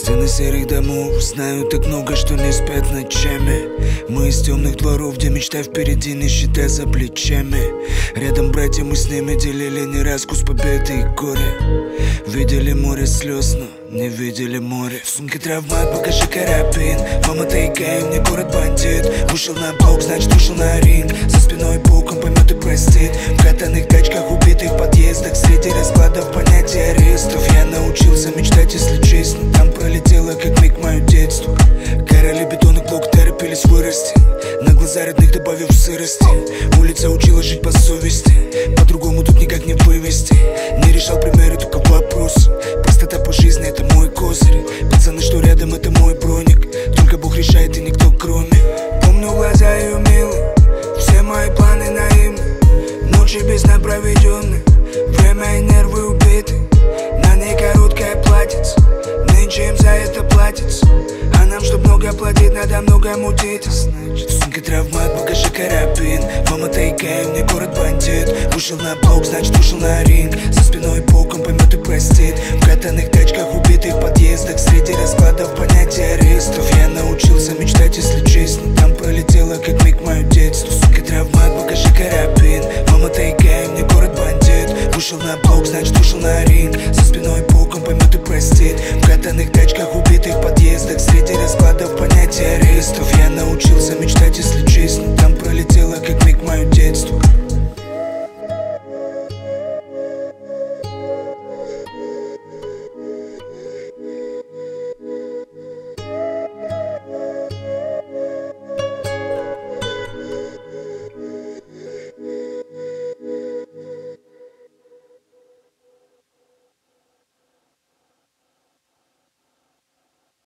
Стены серых домов знают так много, что не спят ночами. Мы из темных дворов, где мечта впереди, нищета за плечами. Рядом братья, мы с ними делили не раз вкус победы и горе. Видели море слез, но не видели море. В сумке травмат, покажи карабин. Мама тайга, мне город бандит. Вышел на блок, значит вышел на ринг. За спиной Бог, он поймет и простит. В катаных тачках, убитых подъездах, среди раскладов понятия арестов. Я научился мечтать, если честно. Там пролетело, как миг, мое детство. Короли бетонных блок торопились вырасти. На глаза родных добавив сырости. Улица учила жить по совести. По-другому тут никак не вывести. Не решал примеры, только вопрос. Простота по жизни, это мой козырь. Пацаны, что рядом, это мой броник. Только Бог решает и никто кроме. Помню глаза ее милые. Все мои планы наивны. Ночи без сна проведенные. Время и нервы убиты. На ней короткая платьице. Нынче им за это платится. А нам, чтоб много платить, надо много мутить. Значит, в сумке травмат, покажи карабин. Мама тайга, мне город бандит. Вышел на блок, значит вышел на ринг. За спиной Бог, он поймет и простит. В катаных тачках, убитых подъездах, среди раскладов понятия арестов. Я научился мечтать, если честно. Там пролетело, как миг, мое детство. В сумке травмат, покажи карабин. Мама тайга, мне город бандит. Вышел на блок, значит вышел на ринг. За